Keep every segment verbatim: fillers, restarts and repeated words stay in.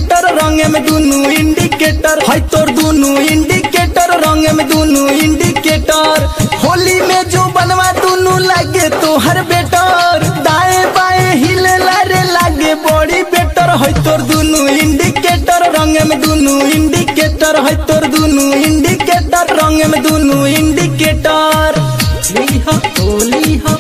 Indicator रंग में दुनु इंडिकेटर है तोर दुनु इंडिकेटर रंग में दुनु इंडिकेटर। होली में जो बनवा दुनु लागे तो हर बेटर, दाएं बाएं हिले लारे लागे बड़ी बेटर है तोर दुनु इंडिकेटर रंग में दुनु इंडिकेटर है तोर दुनु इंडिकेटर रंग में दुनु इंडिकेटर। होली हो होली हो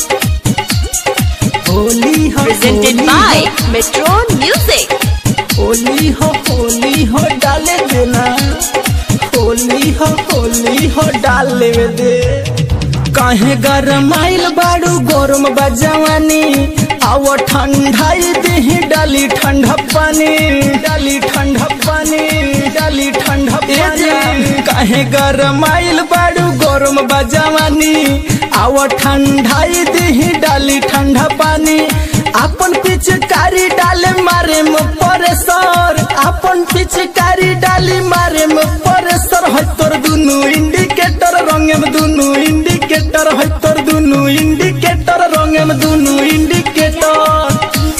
होली हो Presented by Metron Music. Holi हो होली हो डाले देना, होली हो होली हो डाले दे। काहे गरम आइल बाड़ू गरम बजवानी, आओ ठंडाई देही डाली ठंडा पानी, डाली ठंडा पानी, डाली ठंडा पानी। काहे गरम आइल बाड़ू गरम बजवानी, आओ ठंडाई देही डाली ठंडा पानी। अपन पिचकारी डाले मारे में परेसर, अपन पिचकारी डाली मारे में परेसर है तोर दुनु इंडिकेटर रंग में दुनु इंडिकेटर है तोर दुनु इंडिकेटर रंग में दुनु indicator.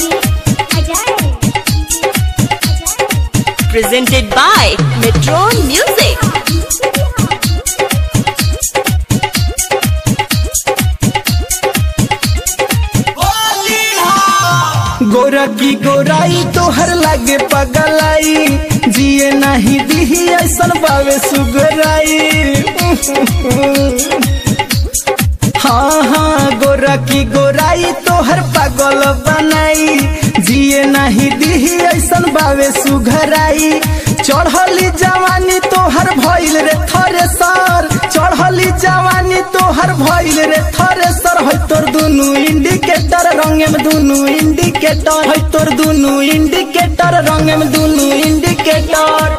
Presented by Metron Music. गोरा की गोराई तोहर लागे पगलाई, जिए नहीं दिही ऐसन बावे सुगराई। हाँ हाँ गोरा की गोराई तोहर पागल बनाई, जिए नहीं दिही ऐसन बावे सुघराई। चढ़ली जवानी तोहर भइल रे थरेसर, चढ़ली जवानी तोहर भइल रे थरेसर है तोर दुनु इंडिकेटर रंग में दुनु इंडिकेटर है तोर दुनु इंडिकेटर रंग में दुनु इंडिकेटर।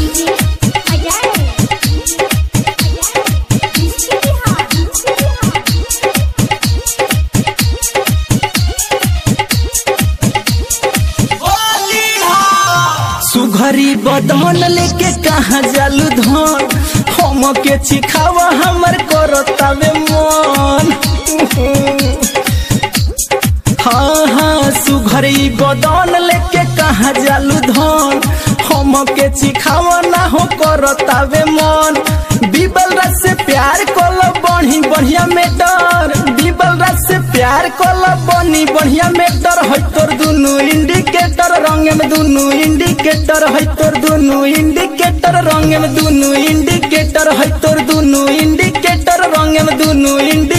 सुघरी बदन लेके कहाँ जालू धन, हम के चिखावा हमर करतावे मन। हाँ हाँ सुघरी बदन लेके कहाँ जालू धन, हम के चिखावा ना हो करतावे मन। बीबल रात से प्यार कोल बढ़ी बढ़िया मेटर, बीबल रात से प्यार कोल बनी बढ़िया मेटर है तोर दुनु इंडिकेटर रंग में दुनु इंडिकेटर है तोर दुनु इंडिकेटर रंग में दुनु इंडिकेटर है तोर दुनु इंडिकेटर रंग में दुनु इंडिकेटर।